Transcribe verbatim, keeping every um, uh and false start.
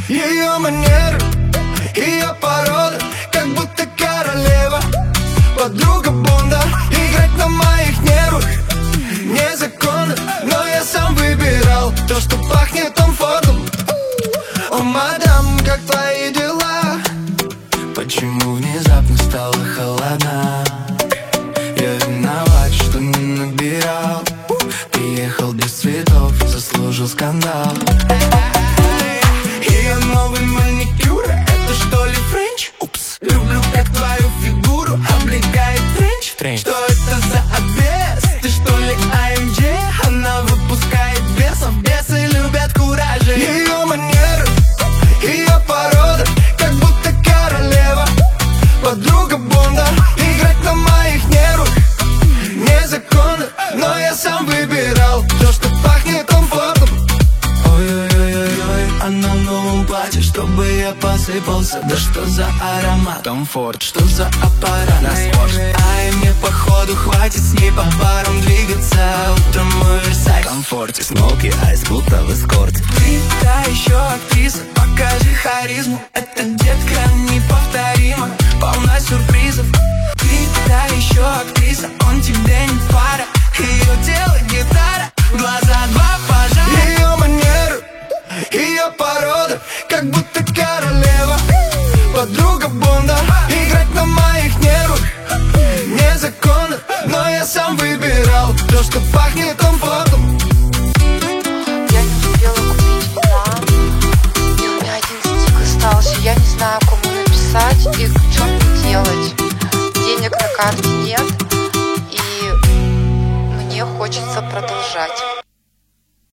Ее манеры, ее порода, как будто королева, подруга Бонда. Играть на моих нервах незаконно, но я сам выбирал то, что пахнет комфортом. О, мадам, как твои дела? Почему внезапно стало холодно? Я виноват, что не набирал. Приехал без цветов, заслужил скандал. Ее новый маникюр, это что ли френч? Упс. Люблю, как твою фигуру облегает тренч. тренч. Что это за обвес? Ты что ли эй эм джи? Она выпускает бесов, бесы любят куражи. Ее манеры, ее порода, как будто королева, подруга Бонда. Играть на моих нервах незаконно, но я сам выбирал то, что пахнет комфортом. Ой-ой-ой-ой, она в новом платье, чтобы я посыпался. Да что за аромат? Комфорт, что за аппарат? Роскошь. Ай, мне походу хватит с ней по парам двигаться. Утром мой Версаль в комфорте, смоки, айс, будто в эскорте. Ты та еще актриса, покажи харизму. Эта детка неповторима, полна сюрпризов. Ты та еще актриса, он тебе не пара. Ее тело гитара, глаза два пожара. Ее манеры, ее порода, как будто королева, подруга Бонда. Играть на моих нервах незаконно, но я сам выбирал то, что пахнет комфортом. Я не успела купить вина, и у меня один стик остался. Я не знаю, кому написать и что мне делать. Денег на карте нет, и мне хочется продолжать.